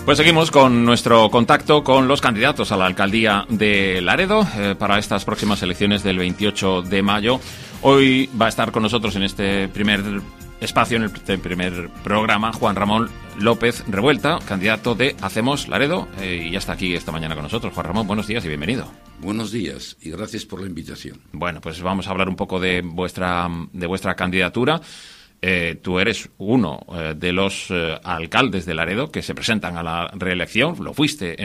Pues seguimos con nuestro contacto con los candidatos a la alcaldía de Laredo para estas próximas elecciones del 28 de mayo. Hoy va a estar con nosotros en este primer espacio, en el primer programa, Juan Ramón López Revuelta, candidato de Hacemos Laredo, y ya está aquí esta mañana con nosotros. Juan Ramón, buenos días y bienvenido. Buenos días y gracias por la invitación. Bueno, pues vamos a hablar un poco de vuestra candidatura. Tú eres uno de los alcaldes de Laredo que se presentan a la reelección. Lo fuiste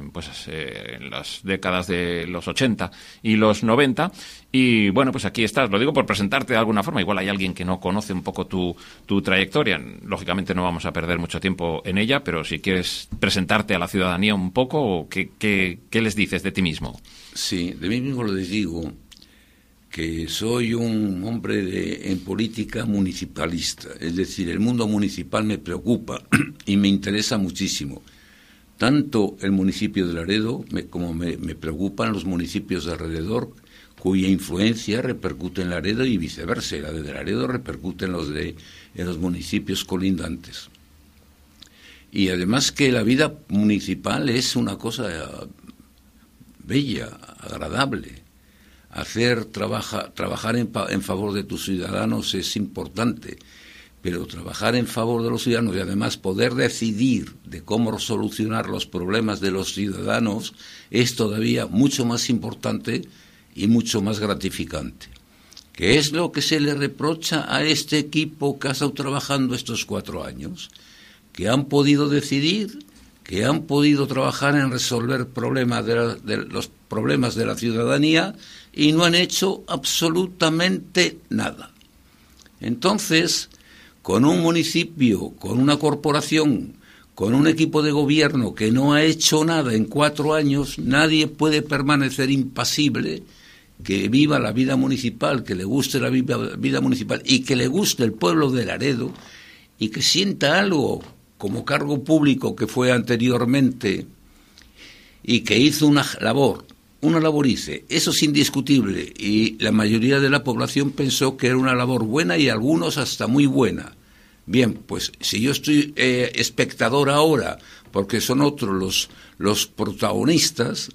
en las décadas de los 80 y los 90. Y bueno, pues aquí estás. Lo digo por presentarte de alguna forma. Igual hay alguien que no conoce un poco tu trayectoria. Lógicamente no vamos a perder mucho tiempo en ella, pero si quieres presentarte a la ciudadanía un poco, ¿qué les dices de ti mismo? Sí, de mí mismo les digo que soy un hombre en política municipalista, es decir, el mundo municipal me preocupa y me interesa muchísimo. Tanto el municipio de Laredo como me preocupan los municipios de alrededor, cuya influencia repercute en Laredo y viceversa. La de Laredo repercute en los municipios colindantes. Y además que la vida municipal es una cosa bella, agradable. Trabajar en favor de tus ciudadanos es importante, pero trabajar en favor de los ciudadanos y además poder decidir de cómo solucionar los problemas de los ciudadanos es todavía mucho más importante y mucho más gratificante. ¿Qué es lo que se le reprocha a este equipo que ha estado trabajando estos 4 años? Que han podido decidir, que han podido trabajar en resolver los problemas de la ciudadanía y no han hecho absolutamente nada. Entonces, con un municipio, con una corporación, con un equipo de gobierno que no ha hecho nada en 4 años, nadie puede permanecer impasible, que viva la vida municipal, que le guste la vida municipal y que le guste el pueblo de Laredo y que sienta algo como cargo público que fue anteriormente y que hizo una labor hice, eso es indiscutible, y la mayoría de la población pensó que era una labor buena y algunos hasta muy buena. Bien, pues si yo estoy espectador ahora, porque son otros los protagonistas,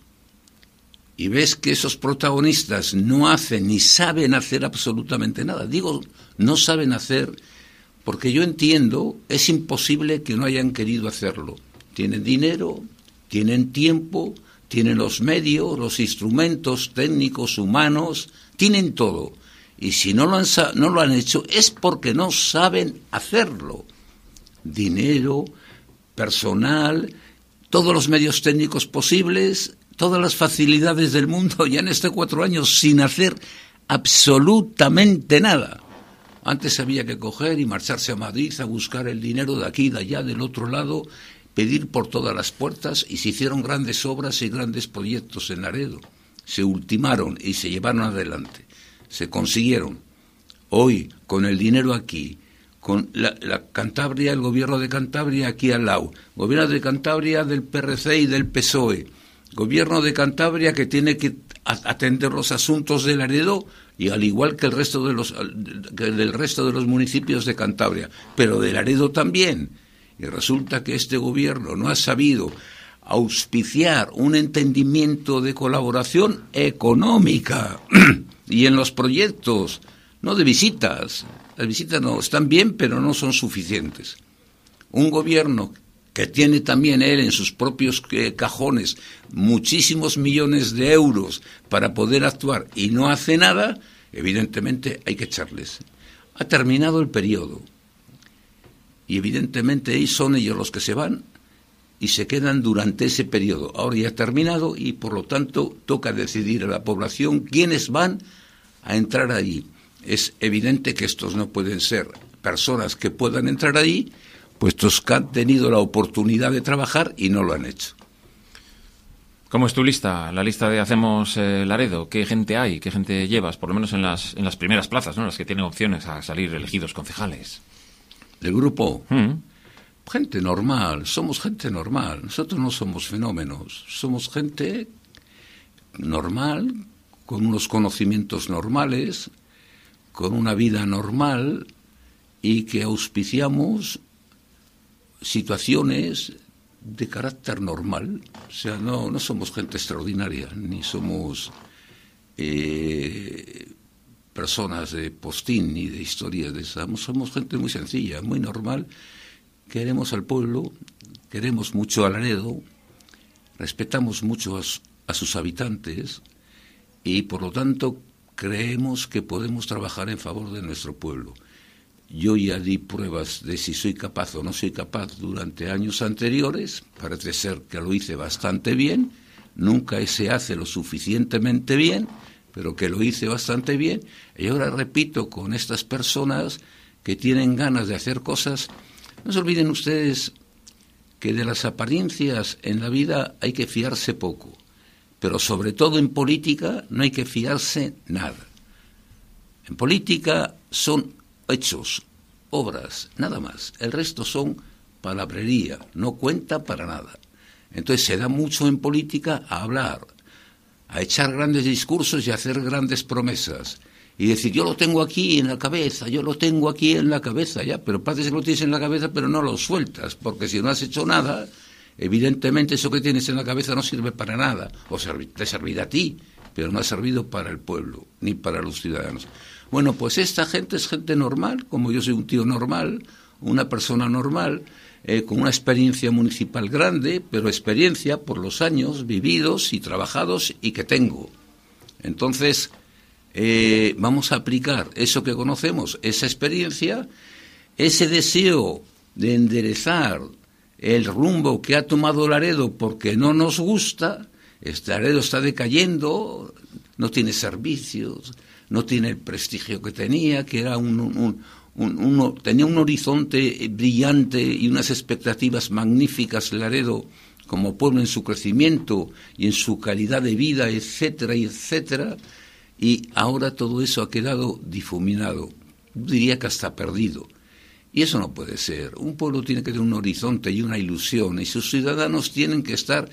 y ves que esos protagonistas no hacen ni saben hacer absolutamente nada, digo, no saben hacer, porque yo entiendo, es imposible que no hayan querido hacerlo. Tienen dinero, tienen tiempo, tienen los medios, los instrumentos técnicos, humanos, tienen todo. Y si no lo han hecho es porque no saben hacerlo. Dinero, personal, todos los medios técnicos posibles, todas las facilidades del mundo, ya en estos 4 años sin hacer absolutamente nada. Antes había que coger y marcharse a Madrid a buscar el dinero de aquí, de allá, del otro lado, pedir por todas las puertas, y se hicieron grandes obras y grandes proyectos en Laredo. Se ultimaron y se llevaron adelante. Se consiguieron. Hoy, con el dinero aquí, con la Cantabria, el gobierno de Cantabria aquí al lado, gobierno de Cantabria del PRC y del PSOE, gobierno de Cantabria que tiene que atender los asuntos de Laredo y al igual que del resto de los municipios de Cantabria, pero de Laredo también. Y resulta que este gobierno no ha sabido auspiciar un entendimiento de colaboración económica y en los proyectos, no de visitas. Las visitas no están bien, pero no son suficientes. Un gobierno que tiene también él en sus propios cajones muchísimos millones de euros para poder actuar y no hace nada, evidentemente hay que echarles. Ha terminado el periodo. Y evidentemente son ellos los que se van y se quedan durante ese periodo. Ahora ya ha terminado y por lo tanto toca decidir a la población quiénes van a entrar ahí. Es evidente que estos no pueden ser personas que puedan entrar ahí, puestos que han tenido la oportunidad de trabajar y no lo han hecho. ¿Cómo es tu lista? La lista de Hacemos Laredo. ¿Qué gente hay? ¿Qué gente llevas? Por lo menos en las primeras plazas, ¿no? Las que tienen opciones a salir elegidos concejales. ¿Del grupo? Gente normal, somos gente normal. Nosotros no somos fenómenos, somos gente normal, con unos conocimientos normales, con una vida normal y que auspiciamos situaciones de carácter normal, o sea, no somos gente extraordinaria, ni somos personas de postín ni de historias de esas. Somos gente muy sencilla, muy normal. Queremos al pueblo, queremos mucho a Laredo, respetamos mucho a sus habitantes y, por lo tanto, creemos que podemos trabajar en favor de nuestro pueblo. Yo ya di pruebas de si soy capaz o no soy capaz durante años anteriores. Parece ser que lo hice bastante bien. Nunca se hace lo suficientemente bien, pero que lo hice bastante bien. Y ahora repito con estas personas que tienen ganas de hacer cosas. No se olviden ustedes que de las apariencias en la vida hay que fiarse poco, pero sobre todo en política no hay que fiarse nada. En política son hechos, obras, nada más. El resto son palabrería, no cuenta para nada. Entonces se da mucho en política a hablar, a echar grandes discursos y a hacer grandes promesas. Y decir, yo lo tengo aquí en la cabeza, yo lo tengo aquí en la cabeza, ya, pero parece que lo tienes en la cabeza, pero no lo sueltas, porque si no has hecho nada, evidentemente eso que tienes en la cabeza no sirve para nada, o te servirá a ti, pero no ha servido para el pueblo, ni para los ciudadanos. Bueno, pues esta gente es gente normal, como yo soy un tío normal, una persona normal, con una experiencia municipal grande, pero experiencia por los años vividos y trabajados y que tengo. Entonces, vamos a aplicar eso que conocemos, esa experiencia, ese deseo de enderezar el rumbo que ha tomado Laredo porque no nos gusta. Laredo está decayendo, no tiene servicios, no tiene el prestigio que tenía, que era tenía un horizonte brillante y unas expectativas magníficas Laredo como pueblo en su crecimiento y en su calidad de vida, etcétera, etcétera. Y ahora todo eso ha quedado difuminado, diría que hasta perdido. Y eso no puede ser. Un pueblo tiene que tener un horizonte y una ilusión, y sus ciudadanos tienen que estar,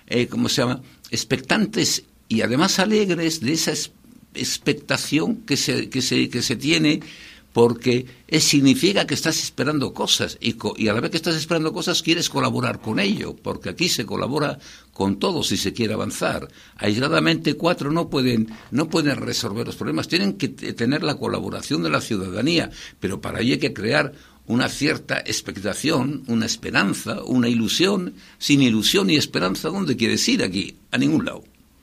expectantes y además alegres de esa expectación que se tiene, porque significa que estás esperando cosas y a la vez que estás esperando cosas quieres colaborar con ello, porque aquí se colabora con todos si se quiere avanzar. Aisladamente 4 no pueden resolver los problemas, tienen que tener la colaboración de la ciudadanía, pero para ello hay que crear una cierta expectación, una esperanza, una ilusión. Sin ilusión y esperanza, ¿dónde quieres ir aquí? A ningún lado.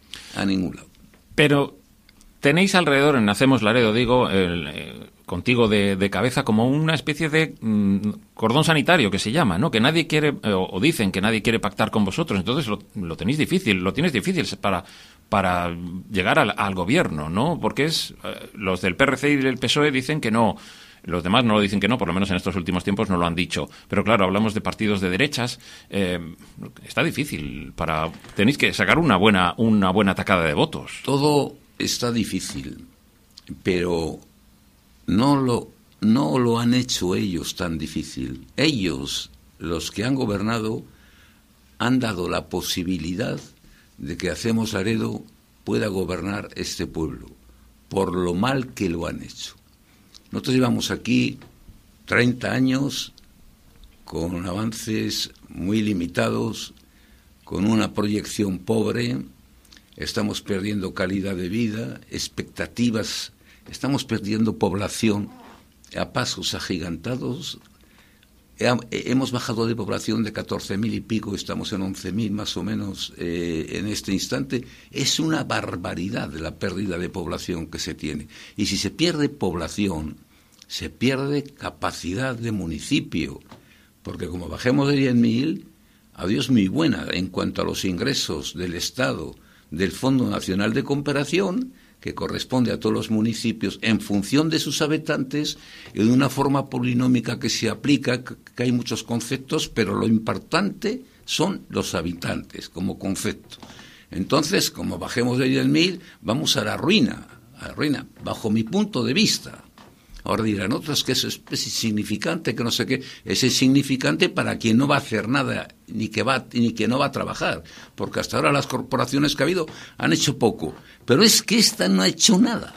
Pero tenéis alrededor, en Hacemos Laredo, digo, contigo de cabeza, como una especie de cordón sanitario que se llama, ¿no? Que nadie quiere, o dicen que nadie quiere pactar con vosotros. Entonces lo tenéis difícil, lo tienes difícil para llegar al gobierno, ¿no? Porque los del PRC y del PSOE dicen que no. Los demás no lo dicen que no, por lo menos en estos últimos tiempos no lo han dicho. Pero claro, hablamos de partidos de derechas. Está difícil. Tenéis que sacar una buena tacada de votos. Todo está difícil, pero no lo han hecho ellos tan difícil. Ellos, los que han gobernado, han dado la posibilidad de que Hacemos Laredo pueda gobernar este pueblo, por lo mal que lo han hecho. Nosotros llevamos aquí 30 años con avances muy limitados, con una proyección pobre, estamos perdiendo calidad de vida, expectativas, estamos perdiendo población a pasos agigantados. Hemos bajado de población de 14.000 y pico, estamos en 11.000 más o menos en este instante. Es una barbaridad la pérdida de población que se tiene. Y si se pierde población, se pierde capacidad de municipio, porque como bajemos de 10.000, adiós muy buena en cuanto a los ingresos del Estado, del Fondo Nacional de Cooperación, que corresponde a todos los municipios en función de sus habitantes y de una forma polinómica que se aplica, que hay muchos conceptos, pero lo importante son los habitantes como concepto. Entonces, como bajemos de 10.000, vamos a la ruina, bajo mi punto de vista. Ahora dirán otros que eso es insignificante, que no sé qué. Es insignificante para quien no va a hacer nada, ni que no va a trabajar, porque hasta ahora las corporaciones que ha habido han hecho poco. Pero es que esta no ha hecho nada.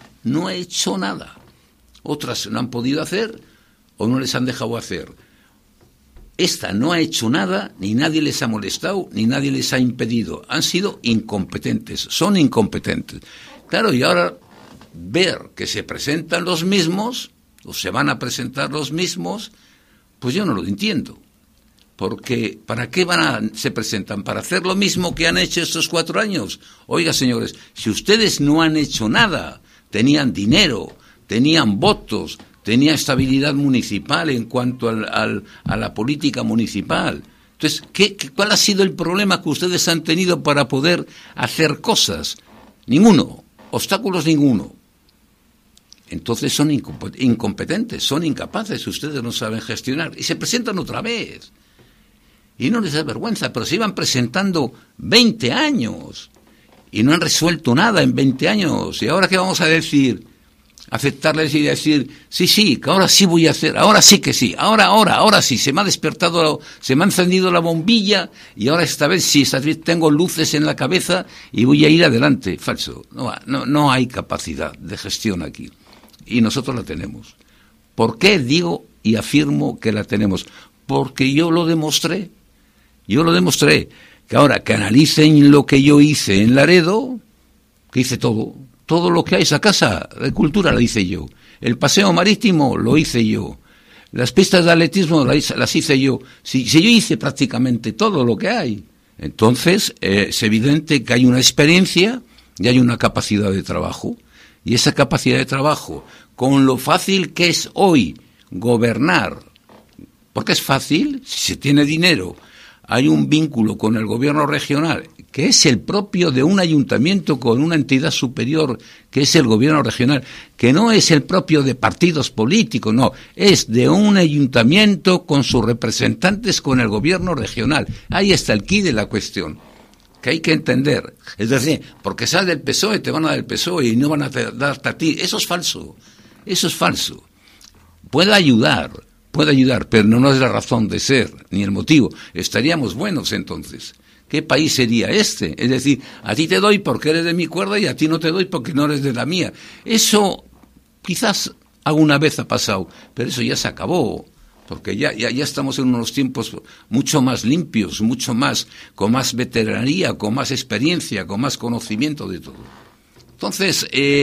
Otras no han podido hacer o no les han dejado hacer. esta no ha hecho nada, ni nadie les ha molestado, ni nadie les ha impedido. Han sido incompetentes, son incompetentes. Claro, y ahora ver que se presentan los mismos, o se van a presentar los mismos, pues yo no lo entiendo. Porque, ¿para qué se presentan? ¿Para hacer lo mismo que han hecho estos 4 años? Oiga, señores, si ustedes no han hecho nada, tenían dinero, tenían votos, tenía estabilidad municipal en cuanto a la política municipal. Entonces, ¿cuál ha sido el problema que ustedes han tenido para poder hacer cosas? Ninguno, obstáculos ninguno. Entonces son incompetentes, son incapaces, ustedes no saben gestionar. Y se presentan otra vez. Y no les da vergüenza, pero se iban presentando 20 años y no han resuelto nada en 20 años. ¿Y ahora qué vamos a decir? Aceptarles y decir, sí, que ahora sí voy a hacer, ahora sí que sí, ahora sí, se me ha encendido la bombilla y ahora esta vez tengo luces en la cabeza y voy a ir adelante. Falso, no hay capacidad de gestión aquí y nosotros la tenemos. ¿Por qué digo y afirmo que la tenemos? Porque yo lo demostré, que ahora que analicen lo que yo hice en Laredo, que hice todo lo que hay, esa casa de cultura la hice yo, el paseo marítimo lo hice yo, las pistas de atletismo las hice yo. Si yo hice prácticamente todo lo que hay, entonces es evidente que hay una experiencia y hay una capacidad de trabajo, y esa capacidad de trabajo, con lo fácil que es hoy gobernar, porque es fácil, si se tiene dinero, hay un vínculo con el gobierno regional, que es el propio de un ayuntamiento con una entidad superior, que es el gobierno regional, que no es el propio de partidos políticos, no, es de un ayuntamiento con sus representantes con el gobierno regional. Ahí está el quid de la cuestión, que hay que entender. Es decir, porque sales del PSOE, te van a dar el PSOE y no van a darte a ti. Eso es falso. Puede ayudar, pero no es la razón de ser, ni el motivo. Estaríamos buenos entonces. ¿Qué país sería este? Es decir, a ti te doy porque eres de mi cuerda y a ti no te doy porque no eres de la mía. Eso quizás alguna vez ha pasado, pero eso ya se acabó, porque ya estamos en unos tiempos mucho más limpios, mucho más, con más veteranía, con más experiencia, con más conocimiento de todo. Entonces,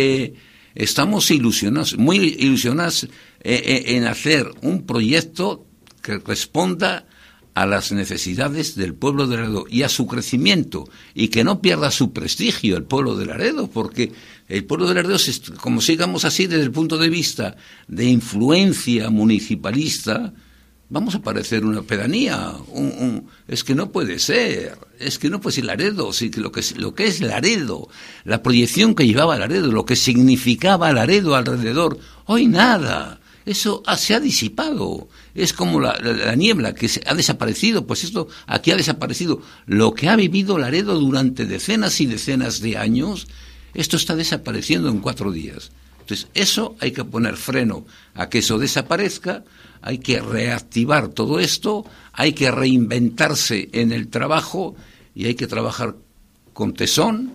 estamos muy ilusionados en hacer un proyecto que responda a las necesidades del pueblo de Laredo y a su crecimiento, y que no pierda su prestigio el pueblo de Laredo, porque el pueblo de Laredo, como sigamos así desde el punto de vista de influencia municipalista, vamos a parecer una pedanía. Es que no puede ser, Laredo, sí, que lo que es Laredo, la proyección que llevaba Laredo, lo que significaba Laredo alrededor, hoy nada. Eso se ha disipado. Es como la niebla que ha desaparecido. Pues esto aquí ha desaparecido. Lo que ha vivido Laredo durante decenas y decenas de años, esto está desapareciendo en 4 días. Entonces, eso hay que poner freno a que eso desaparezca. Hay que reactivar todo esto. Hay que reinventarse en el trabajo y hay que trabajar con tesón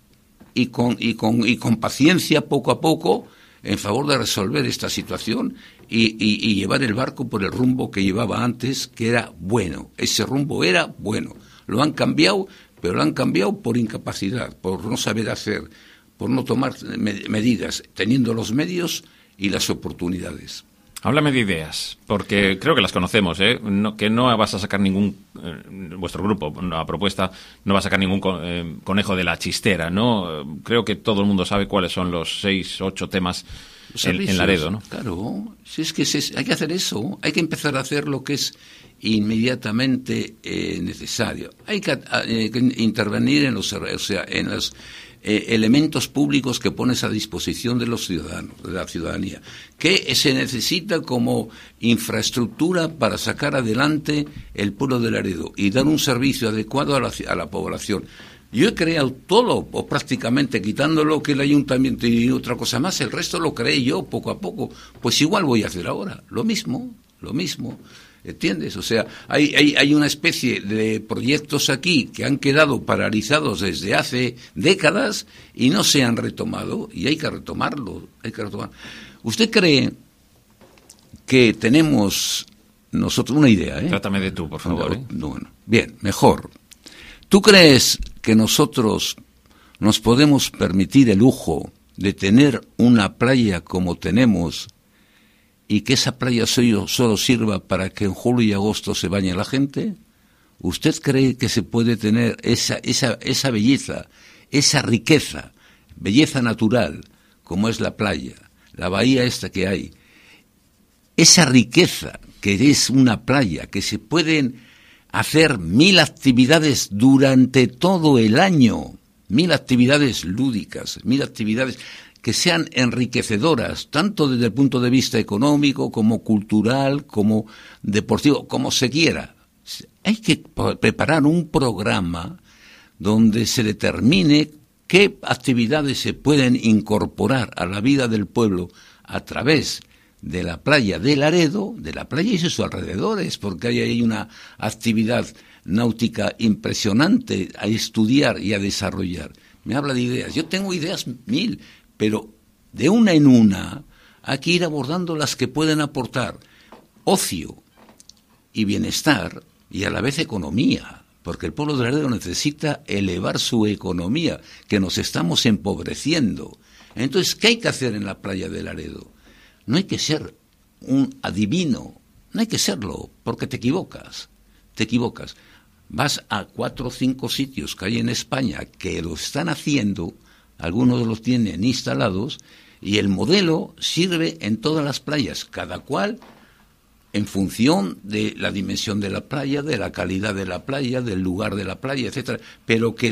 y con paciencia poco a poco, en favor de resolver esta situación y llevar el barco por el rumbo que llevaba antes, que era bueno. Ese rumbo era bueno. Lo han cambiado, pero lo han cambiado por incapacidad, por no saber hacer, por no tomar medidas, teniendo los medios y las oportunidades. Háblame de ideas, porque creo que las conocemos, que no vas a sacar vuestro grupo, la propuesta, no va a sacar ningún conejo de la chistera, ¿no? Creo que todo el mundo sabe cuáles son los 6, 8 temas en Laredo, ¿no? Claro, si es que hay que hacer eso, hay que empezar a hacer lo que es inmediatamente necesario. Hay que intervenir en los elementos públicos que pones a disposición de los ciudadanos, de la ciudadanía, que se necesita como infraestructura para sacar adelante el pueblo de Laredo y dar un servicio adecuado a la población. Yo he creado todo, o prácticamente, quitando lo que el ayuntamiento y otra cosa más, el resto lo creé yo poco a poco. Pues igual voy a hacer ahora, lo mismo. ¿Entiendes? O sea, hay una especie de proyectos aquí que han quedado paralizados desde hace décadas y no se han retomado, y hay que retomarlo. ¿Usted cree que tenemos nosotros, una idea, Trátame de tú, por favor. Bueno, bien, mejor. ¿Tú crees que nosotros nos podemos permitir el lujo de tener una playa como tenemos y que esa playa solo sirva para que en julio y agosto se bañe la gente? ¿Usted cree que se puede tener esa belleza, esa riqueza, belleza natural, como es la playa, la bahía esta que hay, esa riqueza que es una playa, que se pueden hacer 1000 actividades durante todo el año, 1000 actividades lúdicas, 1000 actividades que sean enriquecedoras, tanto desde el punto de vista económico, como cultural, como deportivo, como se quiera? Hay que preparar un programa donde se determine qué actividades se pueden incorporar a la vida del pueblo a través de la playa de Laredo, de la playa y sus alrededores, porque hay una actividad náutica impresionante a estudiar y a desarrollar. Me habla de ideas. Yo tengo ideas 1000, pero de una en una hay que ir abordando las que pueden aportar ocio y bienestar y a la vez economía, porque el pueblo de Laredo necesita elevar su economía, que nos estamos empobreciendo. Entonces, ¿qué hay que hacer en la playa de Laredo? No hay que ser un adivino, no hay que serlo, porque te equivocas. Vas a 4 o 5 sitios que hay en España que lo están haciendo, algunos los tienen instalados, y el modelo sirve en todas las playas, cada cual en función de la dimensión de la playa, de la calidad de la playa, del lugar de la playa, etcétera, pero que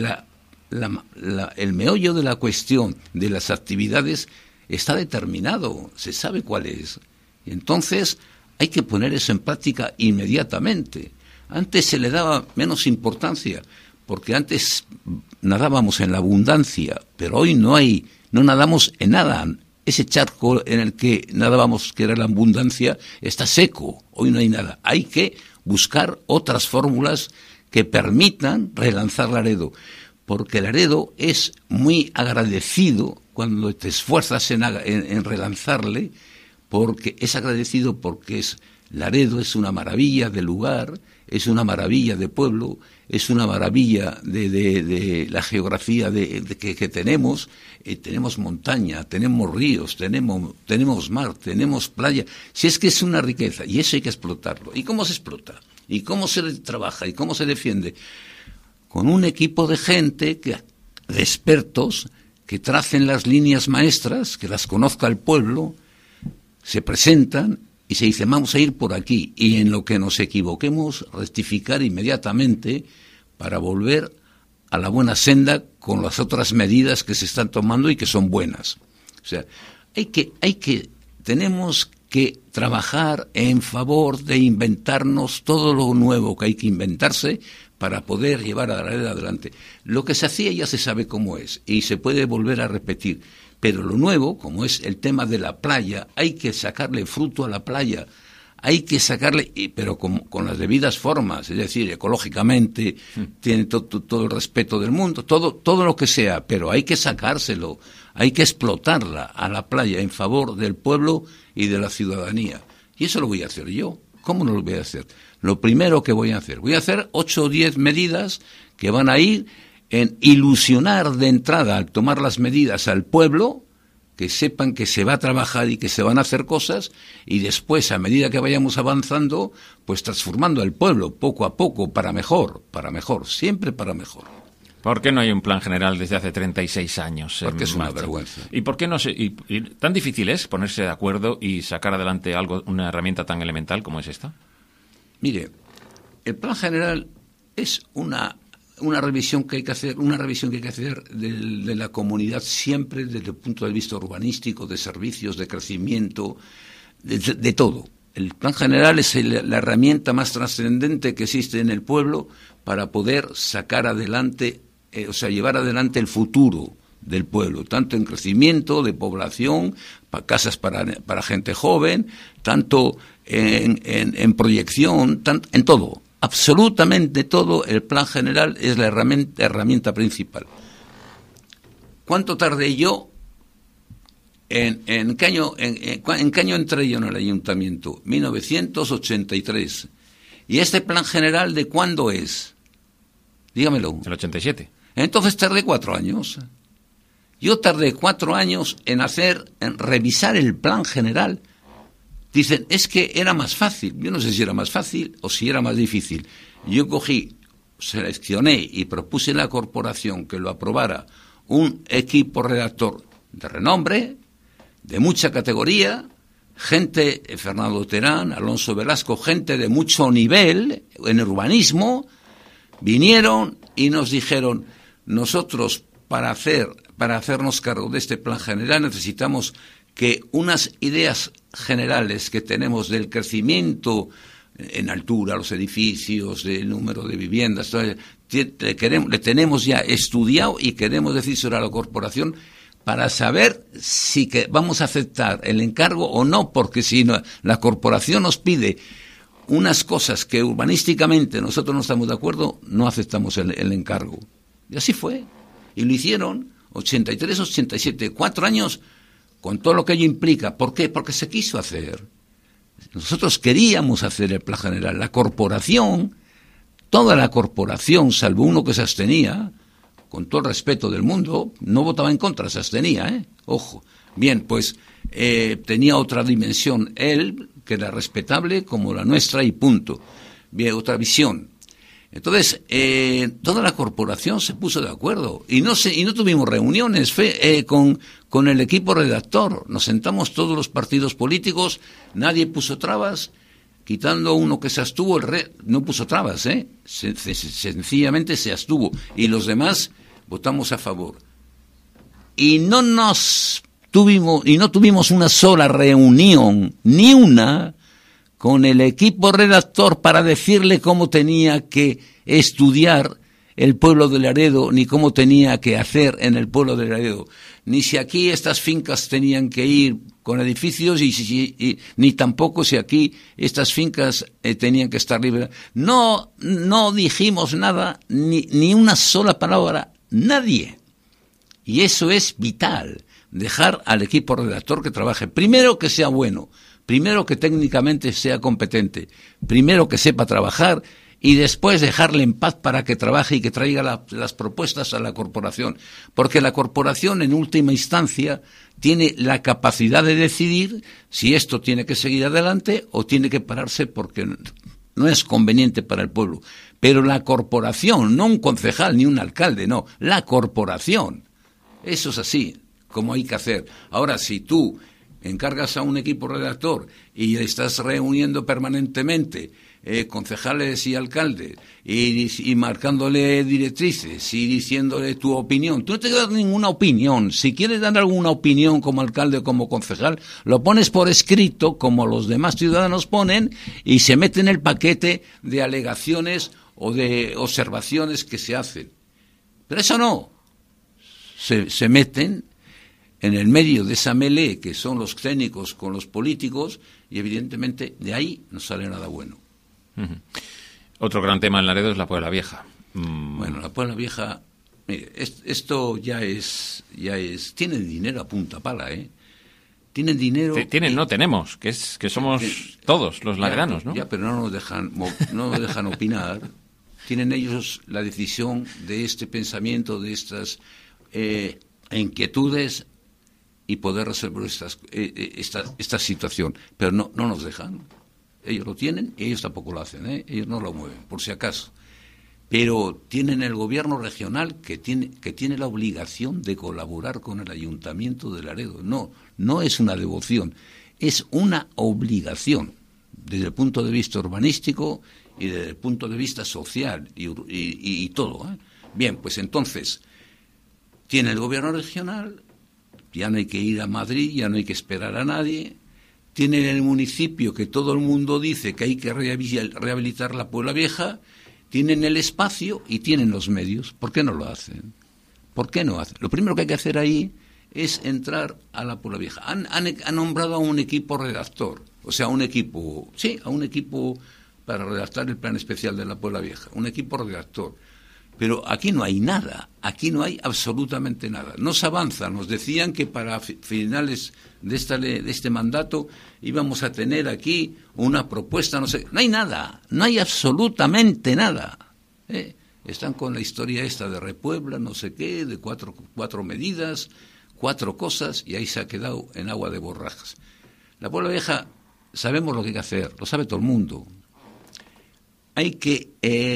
el meollo de la cuestión de las actividades está determinado, se sabe cuál es. Entonces hay que poner eso en práctica inmediatamente. Antes se le daba menos importancia, porque antes nadábamos en la abundancia, pero hoy no nadamos en nada. Ese charco en el que nadábamos, que era la abundancia, está seco, hoy no hay nada. Hay que buscar otras fórmulas que permitan relanzar Laredo, porque Laredo es muy agradecido cuando te esfuerzas en relanzarle, porque es agradecido porque Laredo es una maravilla de lugar, es una maravilla de pueblo, es una maravilla de la geografía que tenemos. Tenemos montaña, tenemos ríos, tenemos mar, tenemos playa. Si es que es una riqueza, y eso hay que explotarlo. ¿Y cómo se explota? ¿Y cómo se trabaja? ¿Y cómo se defiende? Con un equipo de gente, de expertos, que tracen las líneas maestras, que las conozca el pueblo, se presentan y se dice, vamos a ir por aquí, y en lo que nos equivoquemos, rectificar inmediatamente para volver a la buena senda con las otras medidas que se están tomando y que son buenas. O sea, tenemos que trabajar en favor de inventarnos todo lo nuevo que hay que inventarse para poder llevar a la red adelante. Lo que se hacía ya se sabe cómo es y se puede volver a repetir, pero lo nuevo, como es el tema de la playa, hay que sacarle fruto a la playa, hay que sacarle, pero con las debidas formas, es decir, ecológicamente, tiene todo el respeto del mundo, todo lo que sea, pero hay que sacárselo, hay que explotarla a la playa en favor del pueblo y de la ciudadanía. Y eso lo voy a hacer yo. ¿Cómo no lo voy a hacer? Lo primero que voy a hacer 8 o 10 medidas que van a ir en ilusionar de entrada al tomar las medidas al pueblo, que sepan que se va a trabajar y que se van a hacer cosas, y después, a medida que vayamos avanzando, pues transformando al pueblo poco a poco para mejor, siempre para mejor. ¿Por qué no hay un plan general desde hace 36 años? Porque es una vergüenza. ¿Y por qué no y tan difícil es ponerse de acuerdo y sacar adelante una herramienta tan elemental como es esta? Mire, el plan general es una revisión que hay que hacer, de la comunidad siempre desde el punto de vista urbanístico, de servicios, de crecimiento, de todo. El plan general es la herramienta más trascendente que existe en el pueblo para poder sacar adelante, llevar adelante el futuro del pueblo, tanto en crecimiento de población, casas para gente joven, tanto en proyección, en todo. Absolutamente todo, el plan general es la herramienta principal. ¿Cuánto tardé yo ¿En qué año entré yo en el ayuntamiento? 1983. ¿Y este plan general de cuándo es? Dígamelo. El 87. Entonces tardé 4 años. Yo tardé 4 años en revisar el plan general. Dicen, es que era más fácil. Yo no sé si era más fácil o si era más difícil. Yo seleccioné y propuse en la corporación que lo aprobara un equipo redactor de renombre, de mucha categoría, gente, Fernando Terán, Alonso Velasco, gente de mucho nivel en urbanismo, vinieron y nos dijeron, nosotros para hacernos cargo de este plan general necesitamos que unas ideas generales que tenemos del crecimiento en altura, los edificios, el número de viviendas, le tenemos ya estudiado y queremos decírselo a la corporación para saber si vamos a aceptar el encargo o no, porque si no, la corporación nos pide unas cosas que urbanísticamente nosotros no estamos de acuerdo, no aceptamos el encargo. Y así fue. Y lo hicieron 83, 87, 4 años con todo lo que ello implica. ¿Por qué? Porque se quiso hacer. Nosotros queríamos hacer el plan general. La corporación, toda la corporación, salvo uno que se abstenía, con todo el respeto del mundo, no votaba en contra, se abstenía, ojo. Bien, pues tenía otra dimensión él, que era respetable como la nuestra y punto. Bien, otra visión. Entonces, toda la corporación se puso de acuerdo y no tuvimos reuniones con el equipo redactor. Nos sentamos todos los partidos políticos, nadie puso trabas, quitando uno que se abstuvo, no puso trabas, sencillamente se abstuvo y los demás votamos a favor. Y no tuvimos una sola reunión, ni una, con el equipo redactor para decirle cómo tenía que estudiar el pueblo de Laredo, ni cómo tenía que hacer en el pueblo de Laredo, ni si aquí estas fincas tenían que ir con edificios ni tampoco si aquí estas fincas tenían que estar libres. No dijimos nada, ni una sola palabra, nadie. Y eso es vital, dejar al equipo redactor que trabaje. Primero que sea bueno, primero que técnicamente sea competente, primero que sepa trabajar y después dejarle en paz para que trabaje y que traiga las propuestas a la corporación. Porque la corporación, en última instancia, tiene la capacidad de decidir si esto tiene que seguir adelante o tiene que pararse porque no es conveniente para el pueblo. Pero la corporación, no un concejal ni un alcalde, no, la corporación. Eso es así, como hay que hacer. Ahora, si tú encargas a un equipo redactor y estás reuniendo permanentemente concejales y alcaldes y marcándole directrices y diciéndole tu opinión, tú no te das ninguna opinión. Si quieres dar alguna opinión como alcalde o como concejal, lo pones por escrito como los demás ciudadanos ponen y se mete en el paquete de alegaciones o de observaciones que se hacen. Pero eso no. Se meten en el medio de esa melee que son los técnicos con los políticos y evidentemente de ahí no sale nada bueno. Uh-huh. Otro gran tema en Laredo es la Puebla Vieja. Bueno, la Puebla Vieja, mire, esto ya es, tienen dinero a punta pala, Tienen dinero. Tenemos, que somos todos los laredanos, ¿no? Ya, pero no nos dejan opinar. Tienen ellos la decisión de este pensamiento, de estas inquietudes y poder resolver esta situación, pero no nos dejan. Ellos lo tienen y ellos tampoco lo hacen, ellos no lo mueven, por si acaso. Pero tienen el gobierno regional que tiene la obligación de colaborar con el Ayuntamiento de Laredo. No es una devoción, es una obligación desde el punto de vista urbanístico y desde el punto de vista social y todo. Bien, pues entonces tiene el gobierno regional, ya no hay que ir a Madrid, ya no hay que esperar a nadie. Tienen el municipio que todo el mundo dice que hay que rehabilitar la Puebla Vieja, tienen el espacio y tienen los medios. ¿Por qué no lo hacen? ¿Por qué no hacen? Lo primero que hay que hacer ahí es entrar a la Puebla Vieja. Han nombrado a un equipo redactor, o sea, a un equipo para redactar el plan especial de la Puebla Vieja, un equipo redactor. Pero aquí no hay nada, aquí no hay absolutamente nada. No se avanza, nos decían que para finales de este mandato íbamos a tener aquí una propuesta, no hay nada, no hay absolutamente nada. Están con la historia esta de Repuebla, no sé qué, de cuatro medidas, 4 cosas, y ahí se ha quedado en agua de borrajas. La Puebla Vieja, sabemos lo que hay que hacer, lo sabe todo el mundo. Hay que,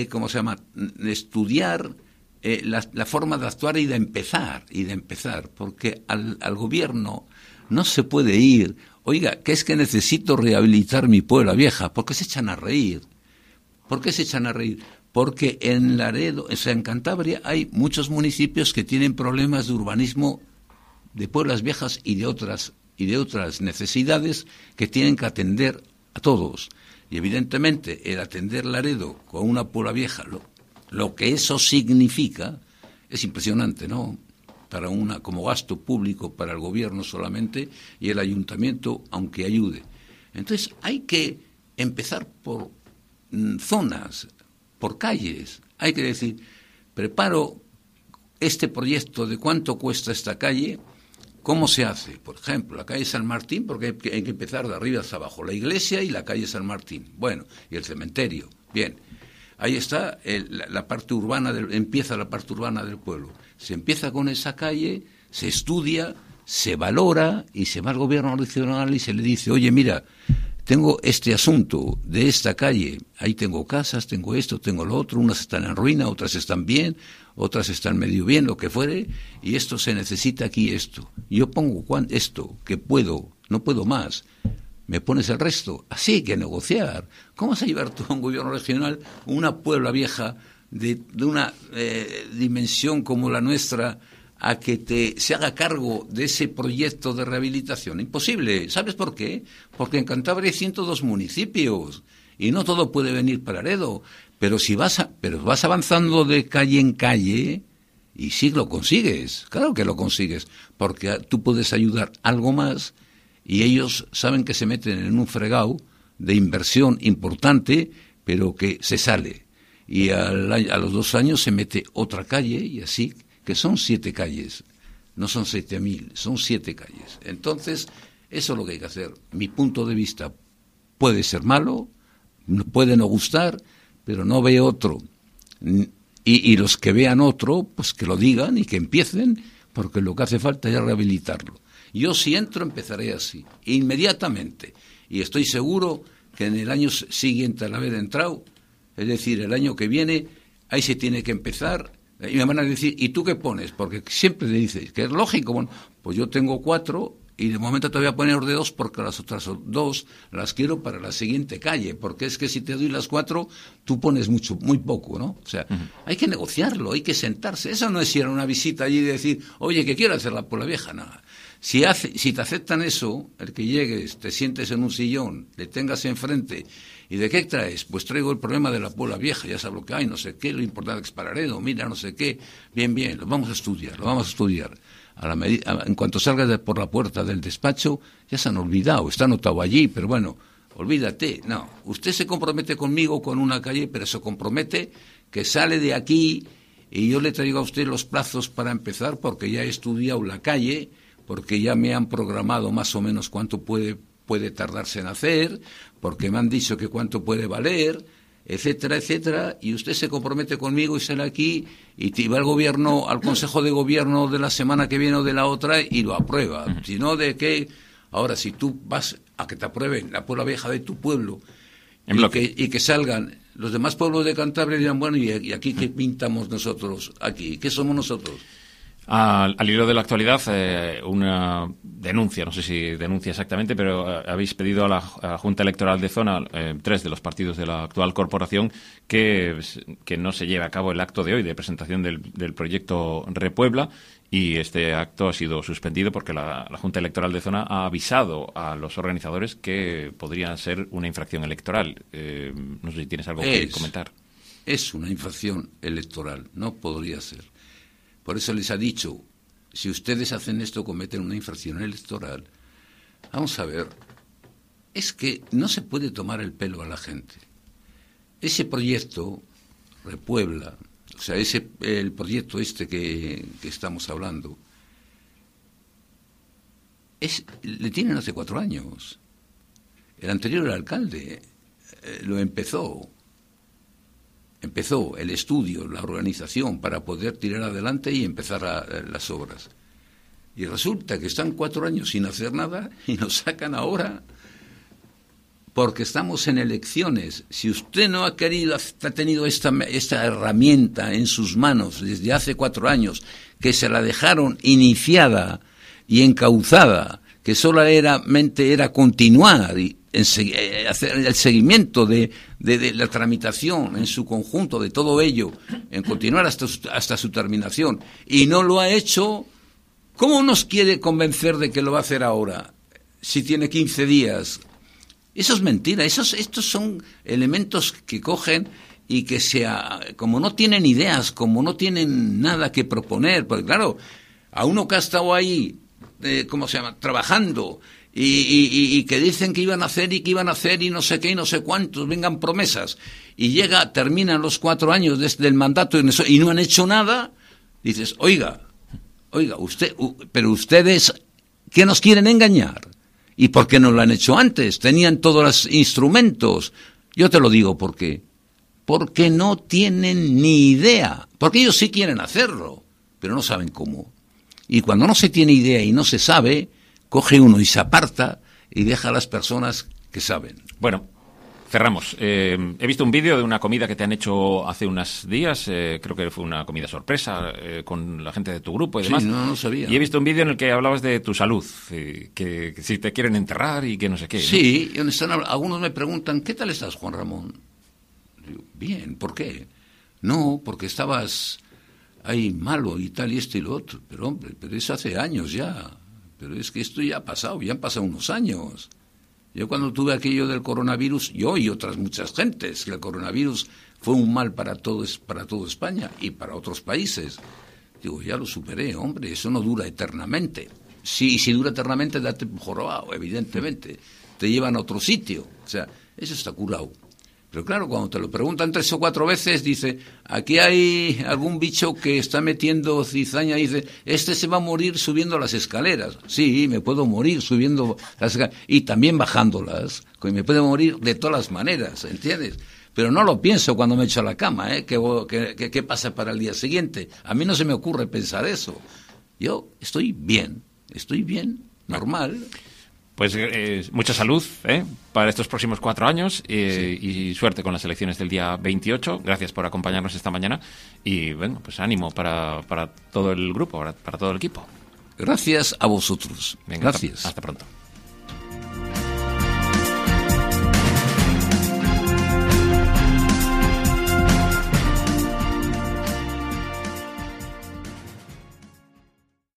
estudiar la forma de actuar y de empezar, porque al gobierno no se puede ir, oiga, que es que necesito rehabilitar mi Puebla Vieja, ¿por qué se echan a reír? ¿Por qué se echan a reír? Porque en Laredo, en Cantabria, hay muchos municipios que tienen problemas de urbanismo de pueblas viejas y de otras necesidades que tienen que atender a todos. Y evidentemente el atender Laredo con una Puebla Vieja, lo que eso significa, es impresionante, ¿no? Como gasto público para el gobierno solamente, y el ayuntamiento, aunque ayude. Entonces hay que empezar por zonas, por calles. Hay que decir, preparo este proyecto de cuánto cuesta esta calle. ¿Cómo se hace? Por ejemplo, la calle San Martín, porque hay que empezar de arriba hacia abajo. La iglesia y la calle San Martín. Bueno, y el cementerio. Bien. Ahí está la parte urbana, empieza la parte urbana del pueblo. Se empieza con esa calle, se estudia, se valora y se va al gobierno regional y se le dice, oye, mira, tengo este asunto de esta calle, ahí tengo casas, tengo esto, tengo lo otro, unas están en ruina, otras están bien, otras están medio bien, lo que fuere, y esto se necesita aquí esto. Yo pongo esto, que puedo, no puedo más, me pones el resto. Así hay que negociar. ¿Cómo vas a llevar tú a un gobierno regional una Puebla Vieja de una dimensión como la nuestra a que se haga cargo de ese proyecto de rehabilitación? Imposible. ¿Sabes por qué? Porque en Cantabria hay 102 municipios y no todo puede venir para Laredo. Pero vas avanzando de calle en calle y sí lo consigues. Claro que lo consigues, porque tú puedes ayudar algo más y ellos saben que se meten en un fregado de inversión importante, pero que se sale. Y a los 2 años se mete otra calle y así, que son 7 calles, no son 7.000, son 7 calles. Entonces, eso es lo que hay que hacer. Mi punto de vista puede ser malo, puede no gustar, pero no veo otro. Y los que vean otro, pues que lo digan y que empiecen, porque lo que hace falta es rehabilitarlo. Yo si entro empezaré así, inmediatamente. Y estoy seguro que en el año siguiente al haber entrado, es decir, el año que viene, ahí se tiene que empezar. Y me van a decir, ¿y tú qué pones? Porque siempre le dices, que es lógico, bueno, pues yo tengo 4 y de momento te voy a poner de 2 porque las otras 2 las quiero para la siguiente calle, porque es que si te doy las 4, tú pones muy poco, ¿no? O sea, hay que negociarlo, hay que sentarse. Eso no es ir a una visita allí y decir, oye, que quiero hacer la Puebla Vieja, nada. Si te aceptan eso, el que llegues, te sientes en un sillón, le tengas enfrente, ¿y de qué traes? Pues traigo el problema de la Puebla Vieja, ya sabes lo que hay, no sé qué, lo importante es para Laredo, mira, no sé qué, bien, lo vamos a estudiar. En cuanto salgas por la puerta del despacho, ya se han olvidado, está anotado allí, pero bueno, olvídate. No, usted se compromete conmigo con una calle, pero se compromete que sale de aquí y yo le traigo a usted los plazos para empezar, porque ya he estudiado la calle, porque ya me han programado más o menos cuánto puede tardarse en hacer, porque me han dicho que cuánto puede valer, etcétera, y usted se compromete conmigo y sale aquí y va al gobierno, al Consejo de Gobierno de la semana que viene o de la otra y lo aprueba. Si no, ¿de qué? Ahora, si tú vas a que te aprueben la Puebla Vieja de tu pueblo y que salgan los demás pueblos de Cantabria y dirán, bueno, ¿y aquí qué pintamos nosotros? Aquí, ¿qué somos nosotros? Al hilo de la actualidad, una denuncia, no sé si denuncia exactamente, pero habéis pedido a la Junta Electoral de Zona, 3 de los partidos de la actual corporación, que no se lleve a cabo el acto de hoy de presentación del proyecto Repuebla, y este acto ha sido suspendido porque la Junta Electoral de Zona ha avisado a los organizadores que podría ser una infracción electoral. No sé si tienes algo que comentar. Es una infracción electoral, no podría ser. Por eso les ha dicho, si ustedes hacen esto, cometen una infracción electoral. Vamos a ver, es que no se puede tomar el pelo a la gente. Ese proyecto, Repuebla, O sea, el proyecto que estamos hablando, le tienen hace 4 años. El anterior alcalde lo empezó el estudio, la organización para poder tirar adelante y empezar las obras. Y resulta que están 4 años sin hacer nada y nos sacan ahora porque estamos en elecciones. Si usted no ha tenido esta herramienta en sus manos desde hace 4 años, que se la dejaron iniciada y encauzada, que solamente era continuar y hacer el seguimiento de la tramitación en su conjunto, de todo ello, en continuar hasta su terminación, y no lo ha hecho, ¿cómo nos quiere convencer de que lo va a hacer ahora, si tiene 15 días? Eso es mentira. Estos son elementos que cogen y que como no tienen ideas, como no tienen nada que proponer, porque claro, a uno que ha estado ahí, trabajando, y que dicen que iban a hacer y no sé qué y no sé cuántos, vengan promesas, y terminan los 4 años desde el mandato y no han hecho nada, dices, oiga, pero ustedes, ¿qué nos quieren engañar? ¿Y por qué no lo han hecho antes? Tenían todos los instrumentos. Yo te lo digo por qué. Porque no tienen ni idea. Porque ellos sí quieren hacerlo, pero no saben cómo. Y cuando no se tiene idea y no se sabe, coge uno y se aparta y deja a las personas que saben. Bueno, cerramos. He visto un vídeo de una comida que te han hecho hace unos días, creo que fue una comida sorpresa con la gente de tu grupo y demás. Sí, no sabía. Y he visto un vídeo en el que hablabas de tu salud, que si te quieren enterrar y que no sé qué. Sí, ¿no? Algunos me preguntan, ¿qué tal estás, Juan Ramón? Digo, bien, ¿por qué? No, porque estabas ahí malo y tal y esto y lo otro. Pero hombre, eso hace años ya. Pero es que esto ya ha pasado, ya han pasado unos años. Yo cuando tuve aquello del coronavirus, yo y otras muchas gentes, que el coronavirus fue un mal para toda España y para otros países. Digo, ya lo superé, hombre, eso no dura eternamente. Sí, si dura eternamente, date jorobado, evidentemente. Te llevan a otro sitio. O sea, eso está curado. Pero claro, cuando te lo preguntan 3 o 4 veces, dice, aquí hay algún bicho que está metiendo cizaña, dice, se va a morir subiendo las escaleras. Sí, me puedo morir subiendo las escaleras y también bajándolas, que me puedo morir de todas las maneras, ¿entiendes? Pero no lo pienso cuando me echo a la cama, ¿qué pasa para el día siguiente? A mí no se me ocurre pensar eso. Yo estoy bien, normal. Pues mucha salud para estos próximos 4 años y suerte con las elecciones del día 28. Gracias por acompañarnos esta mañana y bueno, pues ánimo para todo el grupo, para todo el equipo. Gracias a vosotros. Venga, gracias. Hasta pronto.